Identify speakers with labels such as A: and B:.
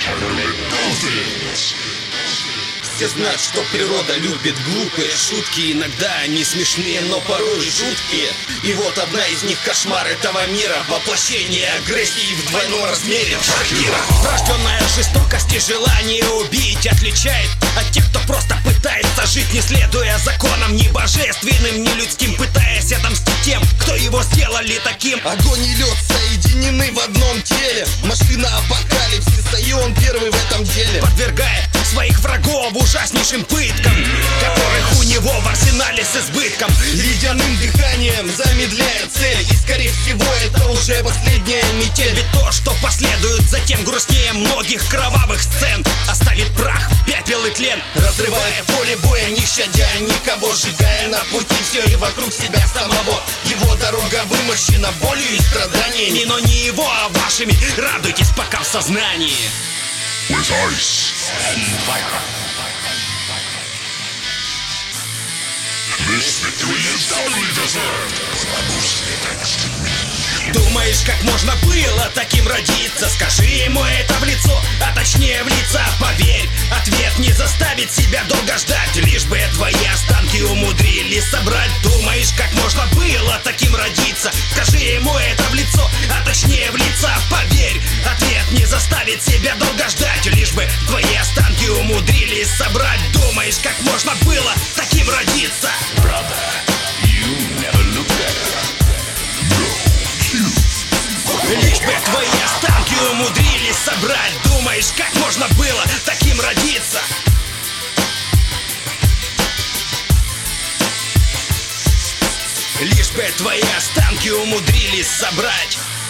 A: Все знают, что природа любит глупые шутки. Иногда они смешные, но порой жуткие. И вот одна из них — кошмар этого мира. Воплощение агрессии в двойном размере. Шакира. Врожденная жестокость и желание убить отличает от тех, кто просто пытается жить, не следуя законам ни божественным, ни людским, пытаясь отомстить тем, кто его сделали таким.
B: Огонь и лед соединены в одном теле. Машина апокалипсиса, и он первый в этом деле.
A: Подвергая своих врагов ужаснейшим пыткам, которых у него в арсенале с избытком.
B: Ледяным дыханием замедляя цель. И скорее всего это уже последняя метель.
A: Ведь то, что последует затем, грустнее многих кровавых сцен. Оставит прах, пепел и тлен,
B: разрывая поле боя, не щадя никого, сжигая на пути все и вокруг себя самого. Его дорога вымощена болью и страданиями,
A: но не его, а вашими. Радуйтесь пока в сознании.
C: With ice and fire. This victory is doubly deserved.
A: Думаешь, как можно было таким родиться? Скажи ему это в лицо, а точнее в лица. Поверь, ответ не заставит себя долго ждать, лишь бы твои останки умудрились собрать. Думаешь, как можно было таким родиться? Скажи ему это в лицо, а точнее в лица. Поверь, ответ не заставит себя долго ждать, лишь бы твои останки умудрились собрать. Думаешь, как можно было таким родиться? Лишь бы твои останки умудрились собрать. Думаешь, как можно было таким родиться? Лишь бы твои останки умудрились собрать.